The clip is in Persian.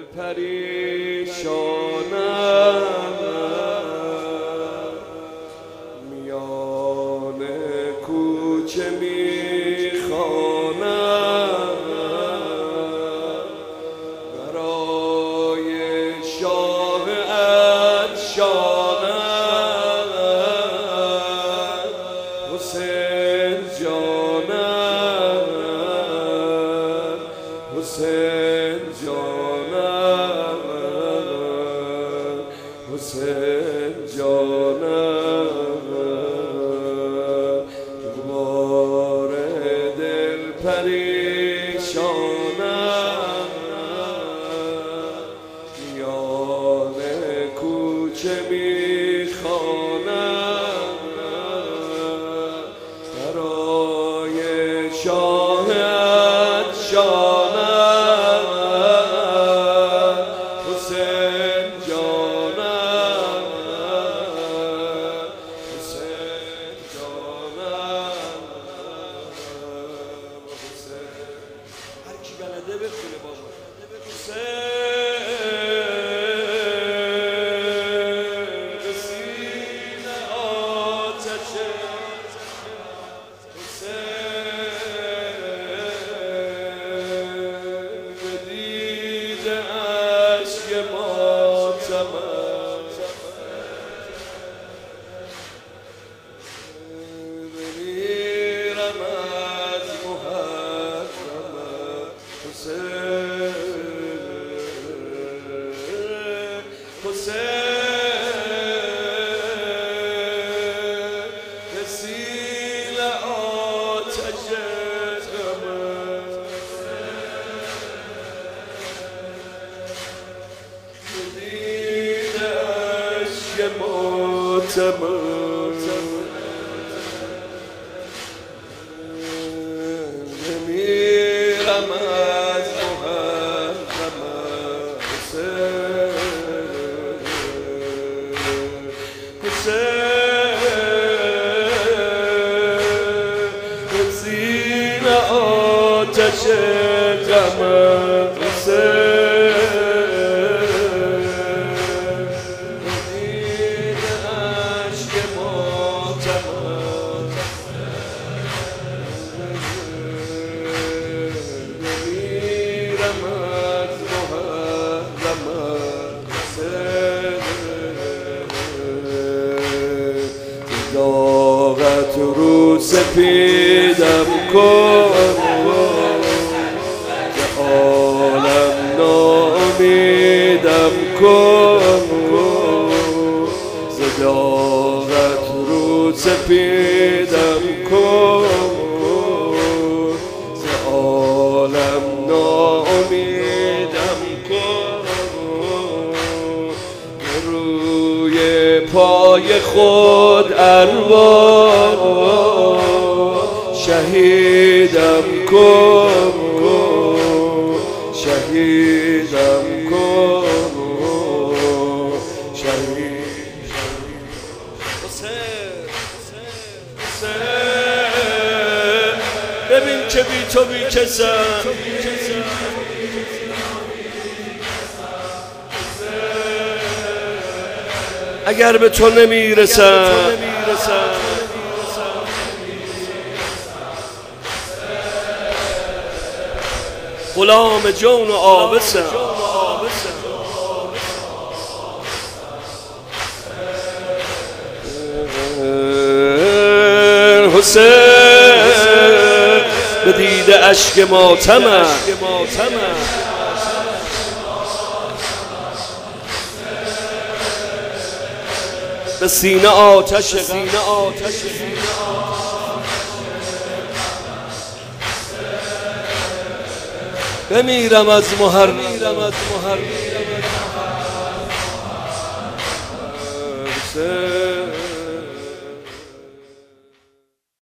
پریشانم میان کوچه میخوانم برای شاه عطشانم حسین جانم حسین جانم حسین جانم بار دل پریشانم میان کوچه میخوانم برای شاه عطشانم حسین جانم حسین جانم هر کی بلده بخونه بابا نمیرم از محرم حسین زیر آتش غم داغت رو سپیدم کن که عالم ناامیدم کن ز داغت رو سپیدم کن ز عالم ناامیدم کن روی پای خود ارواح شهیدم کن شهیدم کن شهید ببین که بی تو بی کسم اگر به تو نمیرسم غلام جون و آبسم حسین به دیده اشک ماتمم به سینه آتش بمیرم از محرم حسین